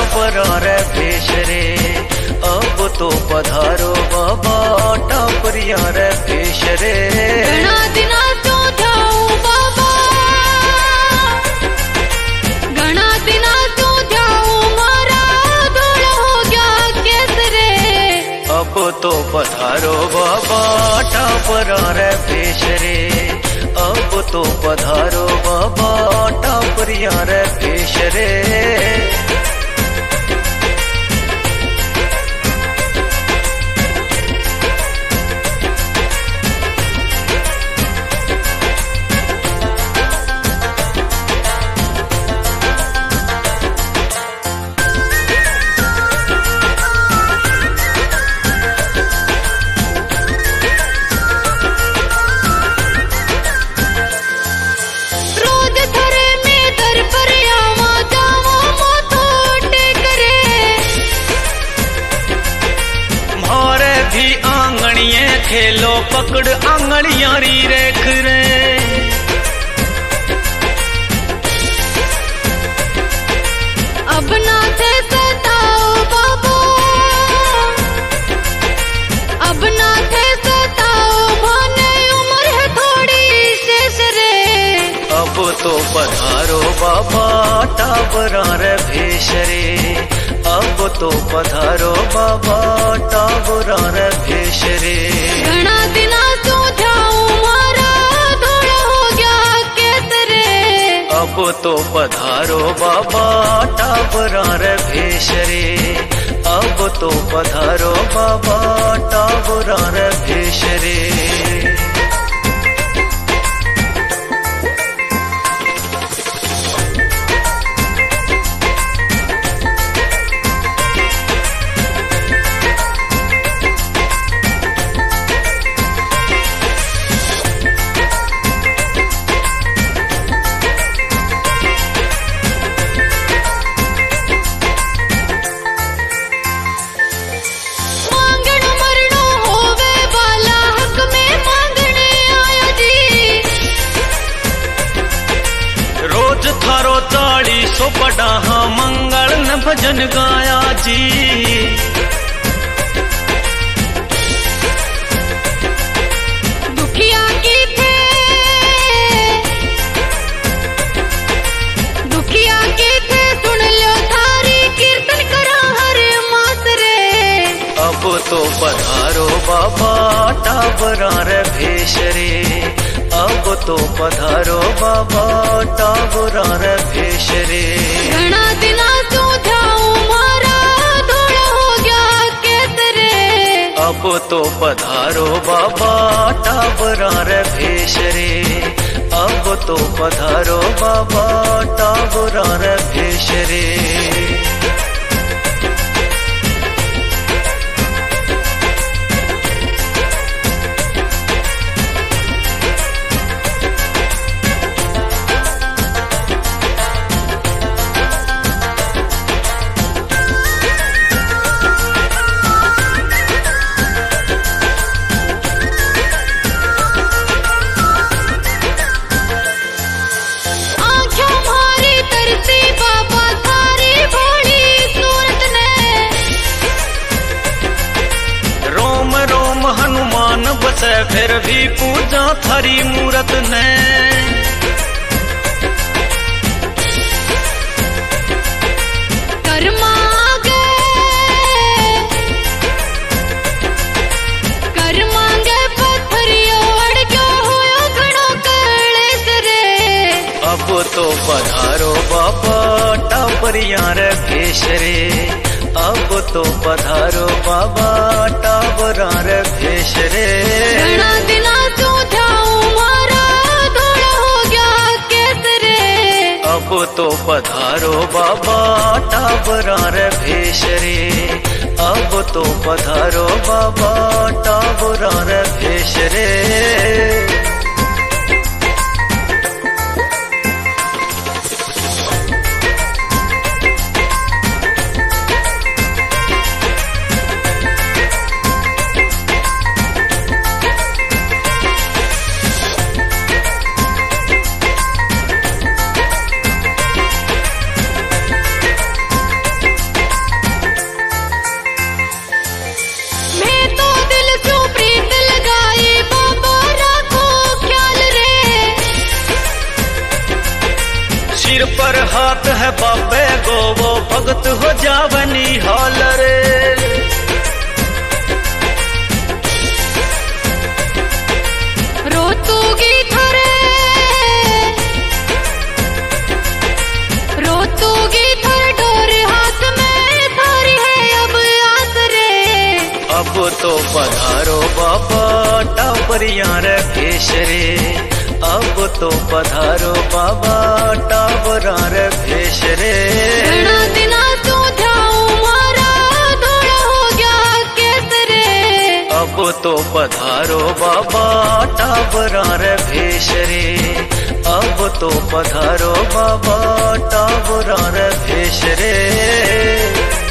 टापरा रे भेष रे। अब तो पधारो बाबा टापरिया रे भेष रे। घना दिना तो जाऊं बाबा, घना दिना तो जाऊं मारा धूल हो गया केस रे। अब तो पधारो बाबा टापरा रे भेष रे। अब तो पधारो बाबा टापरिया रे भेष रे। खेलो पकड़ आंगड़ियां री रेख रे। अब ना थे सताओ बाबू, अब ना थे सताओ भाने उम्र है थोड़ी शेष रे। अब तो पधारो बाबा टापरा रे भेष रे। अब तो पधारो बाबा टापरा रे भेष रे। घना दिना तो जाऊं मारा धूल हो गया केस रे। अब तो पधारो बाबा टापरा रे भेष रे। अब तो पधारो बाबा टापरा रे भेष रे। सो बड़ा हाँ मंगल न भजन गाया जी। दुखिया की थे, दुखिया की थे सुन लो थारी कीर्तन करा हर मास रे। अब तो पधारो बाबा टापरा रे भेष रे। अब तो पधारो बाबा टापरा रे भेष रे। घना दिना तो जाऊं मारा धूल हो गया केस रे। अब तो पधारो बाबा टापरा रे भेष रे। अब तो पधारो बाबा टापरा रे भेष रे। बसे फिर भी पूजा थारी मूरत ने। कर मांगे पत्थरियो अड़ गयो होयो घणो कलेस रे। अब तो पधारो बाबा टापरिया रे भेष रे। अब तो पधारो बाबा टापरा रे भेष रे। घना दिना तो जाऊं मारा धूल हो गया केस रे। अब तो पधारो बाबा टापरा रे भेष रे। अब तो पधारो बाबा टापरा रे भेष रे। बजावनी हाल रे। रोतूगी थरे थर डोर हाथ में थारी है अब आस रे। अब तो पधारो बाबा टाबरिया रे भेष रे। अब तो पधारो बाबा टाबरा रे भेष रे। घणा दिना तू ध्याऊ मारा धोड़ा हो गया केस रे। अब तो पधारो बाबा टाबरा रे भेष रे। अब तो पधारो बाबा टाबरा रे भेष रे।